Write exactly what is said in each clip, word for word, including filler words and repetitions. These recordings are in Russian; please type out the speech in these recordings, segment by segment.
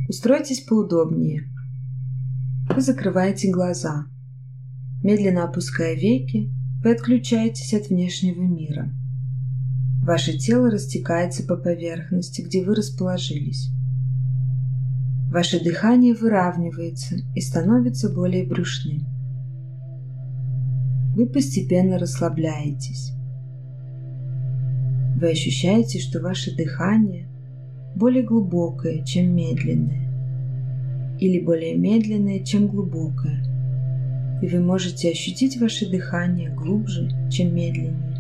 Устройтесь поудобнее. Вы закрываете глаза. Медленно опуская веки, вы отключаетесь от внешнего мира. Ваше тело растекается по поверхности, где вы расположились. Ваше дыхание выравнивается и становится более брюшным. Вы постепенно расслабляетесь. Вы ощущаете, что ваше дыхание более глубокое, чем медленное, или более медленное, чем глубокое, и вы можете ощутить ваше дыхание глубже, чем медленнее,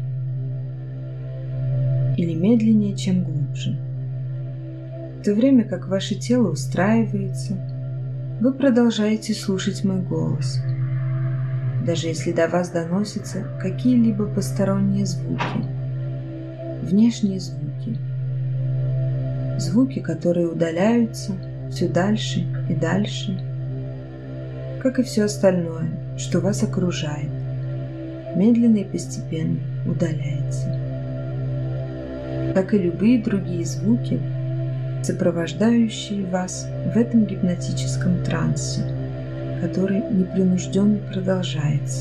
или медленнее, чем глубже. В то время как ваше тело устраивается, вы продолжаете слушать мой голос, даже если до вас доносятся какие-либо посторонние звуки, внешние звуки, звуки, которые удаляются все дальше и дальше, как и все остальное, что вас окружает, медленно и постепенно удаляется. Как и любые другие звуки, сопровождающие вас в этом гипнотическом трансе, который непринужденно продолжается.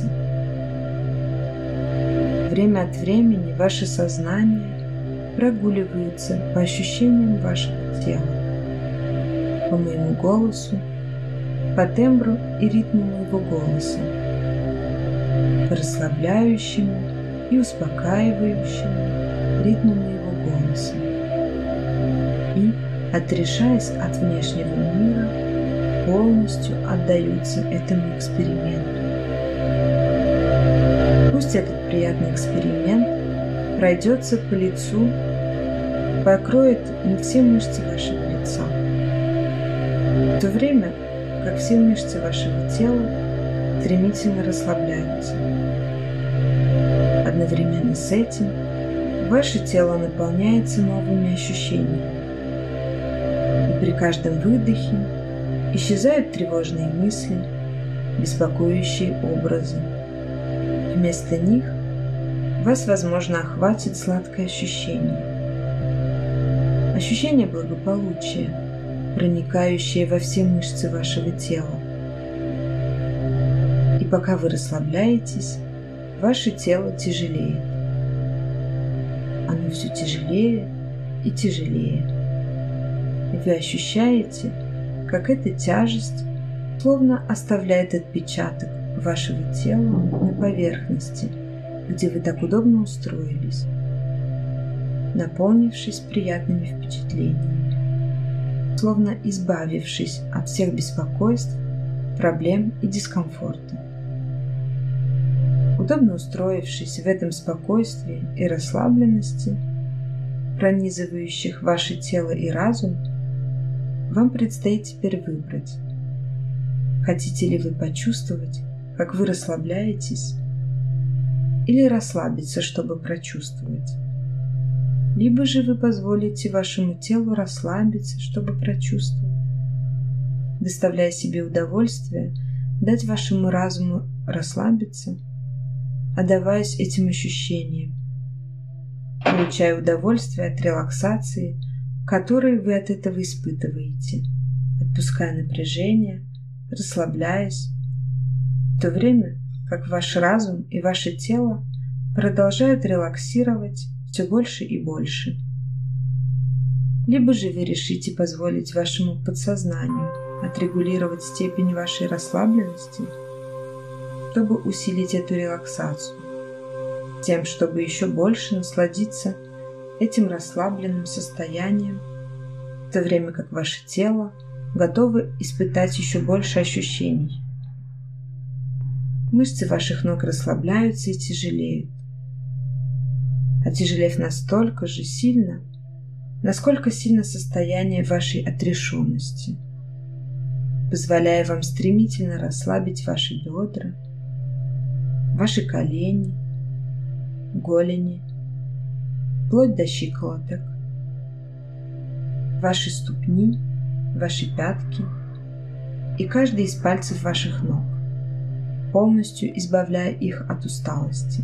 Время от времени ваше сознание прогуливается по ощущениям вашего тела, по моему голосу, по тембру и ритму моего голоса, по расслабляющему и успокаивающему ритму моего голоса. И, отрешаясь от внешнего мира, полностью отдаются этому эксперименту. Пусть этот приятный эксперимент пройдется по лицу, покроет не все мышцы вашего лица, в то время как все мышцы вашего тела стремительно расслабляются. Одновременно с этим ваше тело наполняется новыми ощущениями, и при каждом выдохе исчезают тревожные мысли, беспокоящие образы. Вместо них вас, возможно, охватит сладкое ощущение. Ощущение благополучия, проникающее во все мышцы вашего тела. И пока вы расслабляетесь, ваше тело тяжелеет. Оно все тяжелее и тяжелее. И вы ощущаете, как эта тяжесть словно оставляет отпечаток вашего тела на поверхности, где вы так удобно устроились, наполнившись приятными впечатлениями, словно избавившись от всех беспокойств, проблем и дискомфорта. Удобно устроившись в этом спокойствии и расслабленности, пронизывающих ваше тело и разум, вам предстоит теперь выбрать, хотите ли вы почувствовать, как вы расслабляетесь, или расслабиться, чтобы прочувствовать. Либо же вы позволите вашему телу расслабиться, чтобы прочувствовать, доставляя себе удовольствие дать вашему разуму расслабиться, отдаваясь этим ощущениям, получая удовольствие от релаксации, которую вы от этого испытываете, отпуская напряжение, расслабляясь, в то время как ваш разум и ваше тело продолжают релаксировать все больше и больше. Либо же вы решите позволить вашему подсознанию отрегулировать степень вашей расслабленности, чтобы усилить эту релаксацию, тем, чтобы еще больше насладиться этим расслабленным состоянием, в то время как ваше тело готово испытать еще больше ощущений. Мышцы ваших ног расслабляются и тяжелеют, отяжелев настолько же сильно, насколько сильно состояние вашей отрешенности, позволяя вам стремительно расслабить ваши бедра, ваши колени, голени, вплоть до щиколоток, ваши ступни, ваши пятки и каждый из пальцев ваших ног, полностью избавляя их от усталости.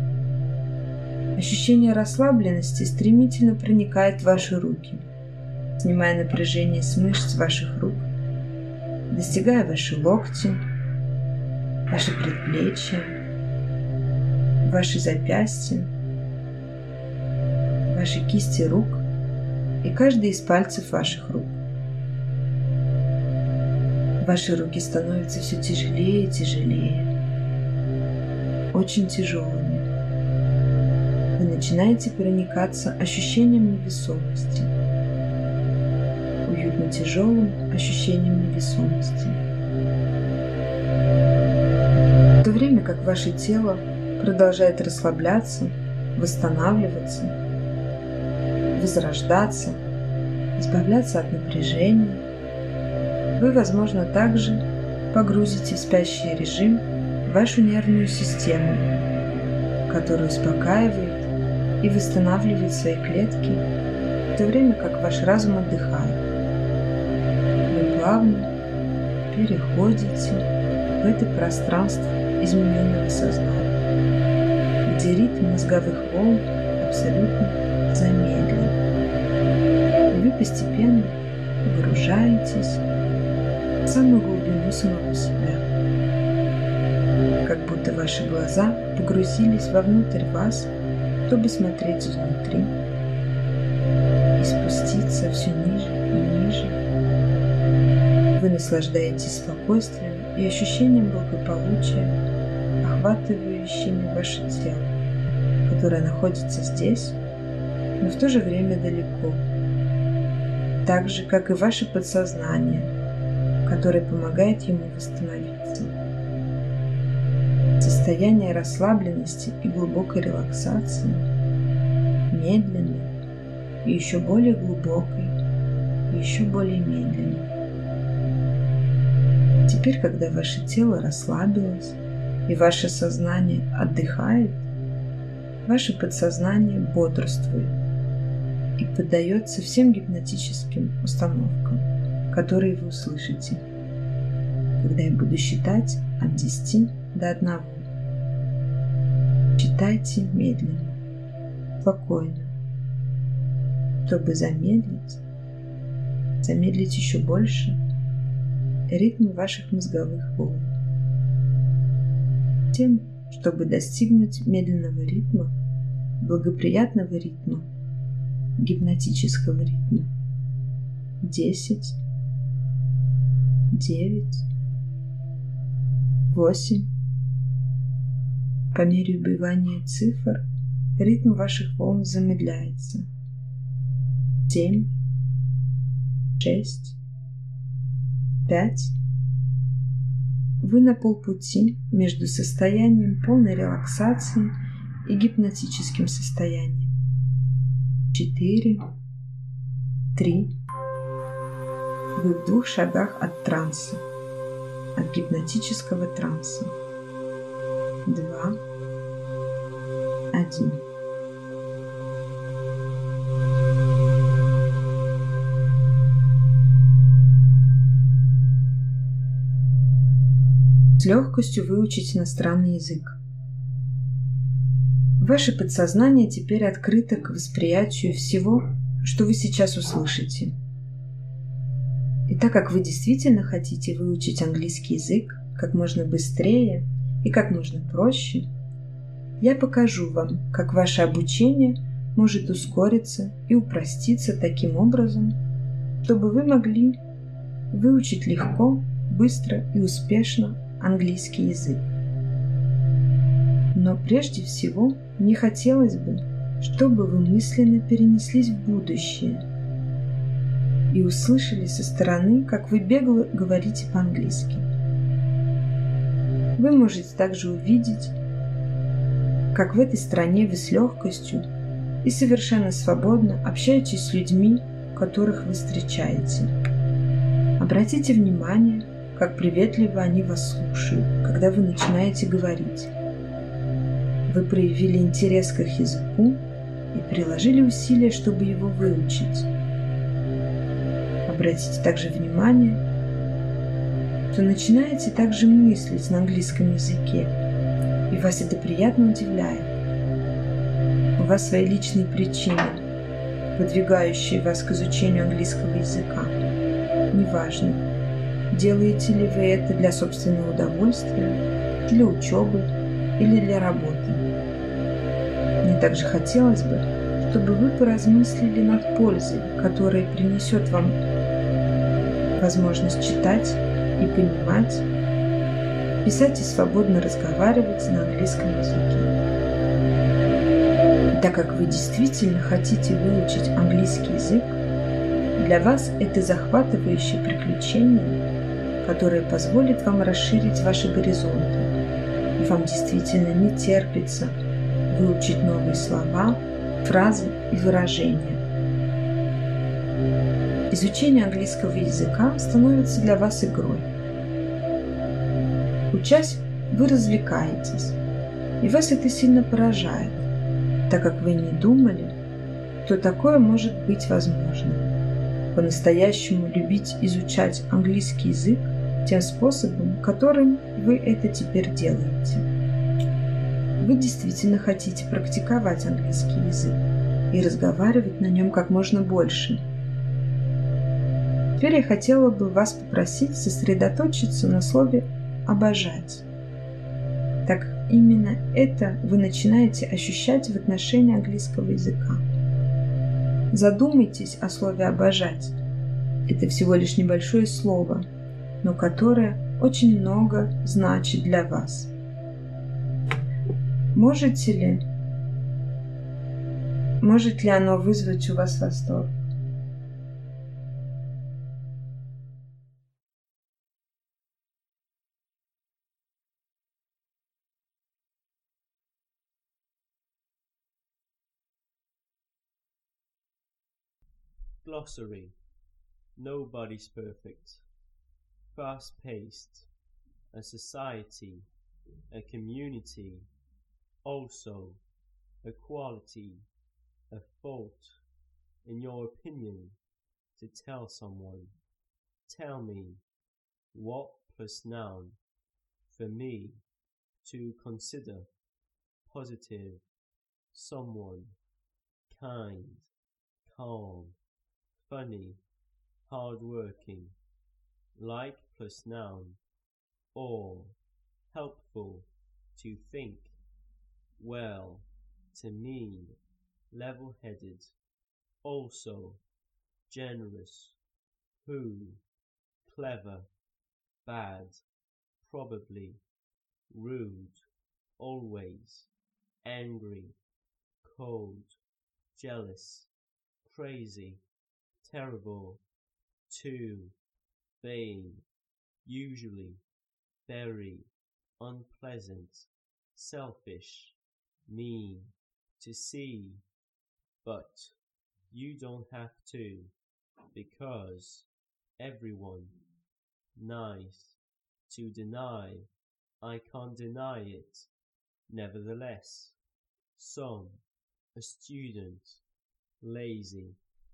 Ощущение расслабленности стремительно проникает в ваши руки, снимая напряжение с мышц ваших рук, достигая ваши локти, ваши предплечья, ваши запястья, ваши кисти рук и каждый из пальцев ваших рук. Ваши руки становятся все тяжелее и тяжелее, очень тяжелыми. Вы начинаете проникаться ощущением невесомости, уютно тяжелым ощущением невесомости. В то время как ваше тело продолжает расслабляться, восстанавливаться, возрождаться, избавляться от напряжения, вы, возможно, также погрузите в спящий режим вашу нервную систему, которая успокаивает и восстанавливает свои клетки, в то время как ваш разум отдыхает. Вы плавно переходите в это пространство измененного сознания, где ритм мозговых волн абсолютно замедлен. И вы постепенно погружаетесь в самую глубину самого себя, как будто ваши глаза погрузились вовнутрь вас, чтобы смотреть изнутри и спуститься все ниже и ниже. Вы наслаждаетесь спокойствием и ощущением благополучия, охватывающими ваше тело, которое находится здесь, но в то же время далеко, так же, как и ваше подсознание, которое помогает ему восстановиться. Состояние расслабленности и глубокой релаксации, медленной и еще более глубокой, и еще более медленной. Теперь, когда ваше тело расслабилось и ваше сознание отдыхает, ваше подсознание бодрствует и поддается всем гипнотическим установкам, которые вы услышите, когда я буду считать от десяти до одного. Считайте медленно, спокойно, чтобы замедлить, замедлить еще больше ритм ваших мозговых волн. Тем, чтобы достигнуть медленного ритма, благоприятного ритма, гипнотического ритма. Десять, девять, восемь. По мере убывания цифр ритм ваших волн замедляется. Семь, шесть, пять. Вы на полпути между состоянием полной релаксации и гипнотическим состоянием. Четыре, три. Вы в двух шагах от транса, от гипнотического транса. Два, один. С легкостью выучить иностранный язык. Ваше подсознание теперь открыто к восприятию всего, что вы сейчас услышите. И так как вы действительно хотите выучить английский язык как можно быстрее и как можно проще, я покажу вам, как ваше обучение может ускориться и упроститься таким образом, чтобы вы могли выучить легко, быстро и успешно английский язык. Но прежде всего мне хотелось бы, чтобы вы мысленно перенеслись в будущее и услышали со стороны, как вы бегло говорите по-английски. Вы можете также увидеть, как в этой стране вы с легкостью и совершенно свободно общаетесь с людьми, которых вы встречаете. Обратите внимание, как приветливо они вас слушают, когда вы начинаете говорить. Вы проявили интерес к их языку и приложили усилия, чтобы его выучить. Обратите также внимание, что начинаете также мыслить на английском языке, и вас это приятно удивляет. У вас свои личные причины, подвигающие вас к изучению английского языка. Неважно, делаете ли вы это для собственного удовольствия, для учебы или для работы. Мне также хотелось бы, чтобы вы поразмыслили над пользой, которая принесет вам возможность читать и понимать, писать и свободно разговаривать на английском языке. И так как вы действительно хотите выучить английский язык, для вас это захватывающее приключение, которое позволит вам расширить ваши горизонты, и вам действительно не терпится выучить новые слова, фразы и выражения. Изучение английского языка становится для вас игрой. Учась, вы развлекаетесь, и вас это сильно поражает, так как вы не думали, что такое может быть возможно. По-настоящему любить изучать английский язык тем способом, которым вы это теперь делаете. Вы действительно хотите практиковать английский язык и разговаривать на нем как можно больше. Теперь я хотела бы вас попросить сосредоточиться на слове «обожать». Так именно это вы начинаете ощущать в отношении английского языка. Задумайтесь о слове «обожать». Это всего лишь небольшое слово, но которое очень много значит для вас. Можете ли, может ли оно вызвать у вас восторг? Glossary. Nobody's perfect. Fast-paced. A society. A community. Also. A quality. A fault. In your opinion. To tell someone. Tell me. What plus noun. For me. To consider. Positive. Someone. Kind. Calm. Funny, hard-working, like plus noun, or, helpful, to think, well, to mean, level-headed, also, generous, who, clever, bad, probably, rude, always, angry, cold, jealous, crazy, terrible, too, vain, usually, very, unpleasant, selfish, mean, to see, but you don't have to, because, everyone, nice, to deny, I can't deny it, nevertheless, some, a student, lazy,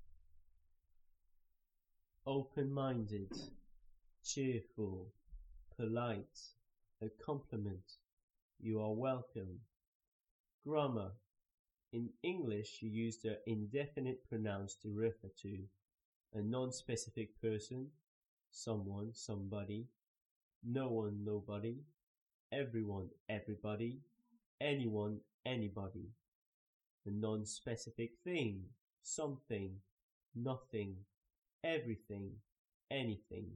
open-minded, cheerful, polite, a compliment, you are welcome. Grammar. In English, you use the indefinite pronouns to refer to a non-specific person, someone, somebody, no one, nobody, everyone, everybody, anyone, anybody. A non-specific thing, something, nothing, everything, anything.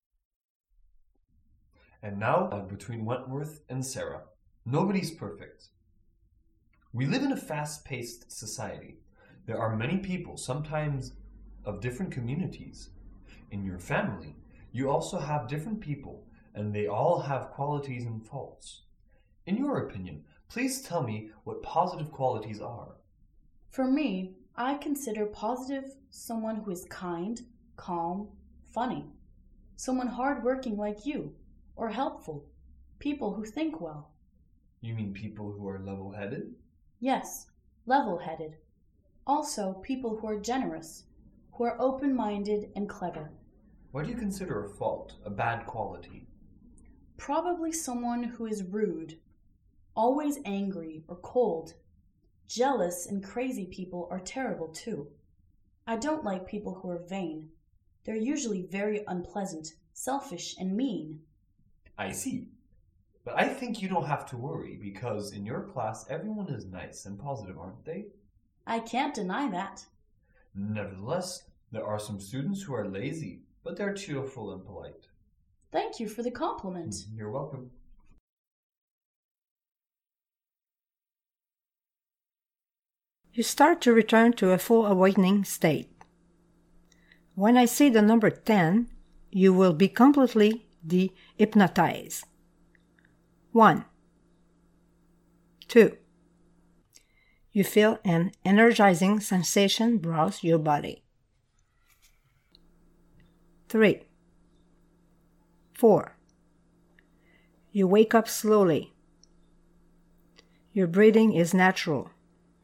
And now, between Wentworth and Sarah. Nobody's perfect. We live in a fast-paced society. There are many people, sometimes of different communities. In your family, you also have different people, and they all have qualities and faults. In your opinion, please tell me what positive qualities are. For me, I consider positive someone who is kind, calm, funny, someone hardworking like you, or helpful, people who think well. You mean people who are level-headed? Yes, level-headed. Also, people who are generous, who are open-minded and clever. What do you consider a fault, a bad quality? Probably someone who is rude, always angry or cold. Jealous and crazy people are terrible too. I don't like people who are vain. They're usually very unpleasant, selfish, and mean. I see. But I think you don't have to worry because in your class everyone is nice and positive, aren't they? I can't deny that. Nevertheless, there are some students who are lazy, but they're cheerful and polite. Thank you for the compliment. You're welcome. You start to return to a full awakening state. When I say the number ten, you will be completely de-hypnotized. One. Two. You feel an energizing sensation browse your body. Three. Four. You wake up slowly. Your breathing is natural.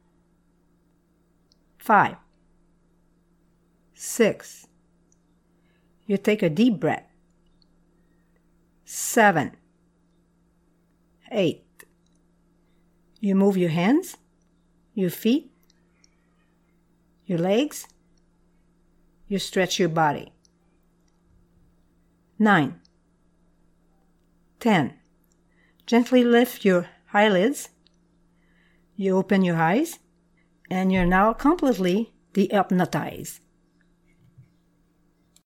Five. Six. You take a deep breath. Seven. Eight. You move your hands, your feet, your legs. You stretch your body. Nine. Ten. Gently lift your eyelids. You open your eyes, and you're now completely de-hypnotized.